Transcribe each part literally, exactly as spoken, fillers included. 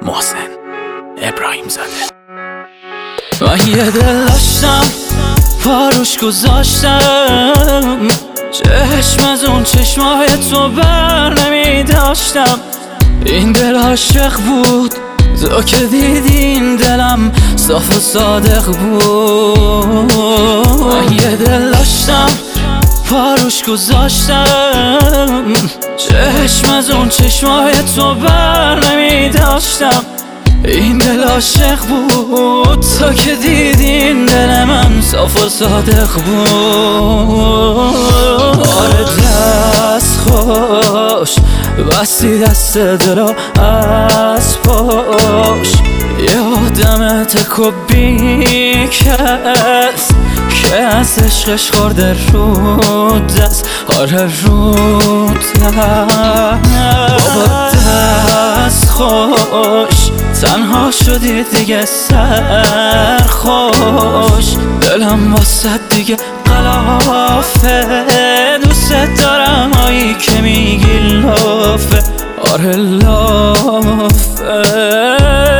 محسن ابراهیم زاده. من یه دل داشتم پاروش گذاشتم، چشم از اون چشمای تو بر نمی داشتم. این دل عاشق بود، تو که دیدین دلم صاف و صادق بود. من یه دل داشتم پاروش گذاشتم، چشم از اون چشمای تو بر نمی داشتم. این دل عاشق بود، تو که دیدین دل من صاف و صادق بود. آره دست خوش بستی دست دلو از پاش، یادم تکو بی کس که از عشقش خورده رو دست. آره رو دست بابا دست خوش، تنها شدی دیگه سرخوش. دلم واسه دیگه قلافه، دوست دارم هایی که میگی لافه. آره لافه.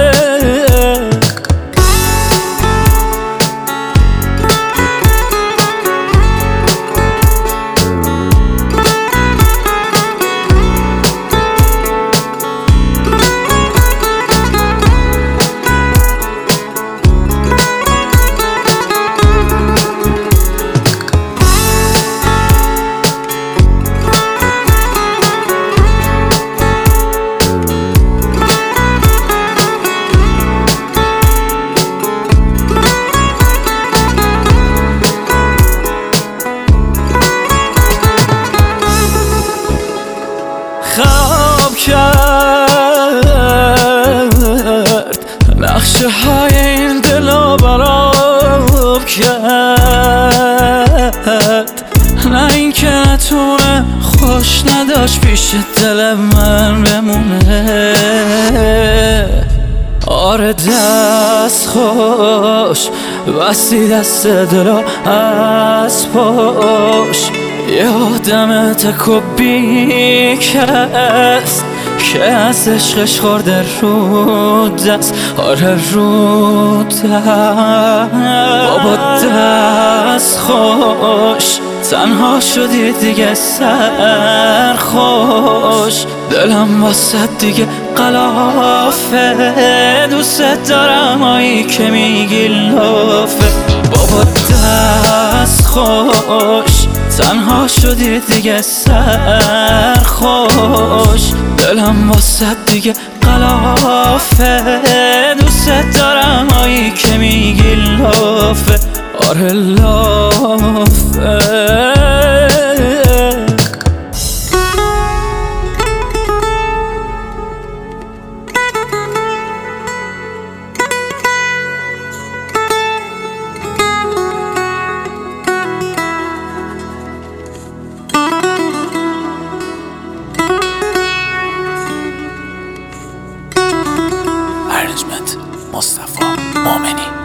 خواب کرد نقشه های این دلو براب کرد، نه این که نتونه خوش نداشت پیش دل من بمونه. آره دست خوش بستی دست دلو از پاش، یادم تکو بی کس که از عشقش خورده رو دست. آره رو دست بابا دست خوش، تنها شدی دیگه سرخوش. دلم واسه دیگه قلافه، دوست دارم هایی که میگی لافه. بابا دست خوش، تنها شدی دیگه سرخوش. دلم واسه دیگه قلافه، دوست دارم هایی که میگی لافه. آره لافه. مصطفی مومنی.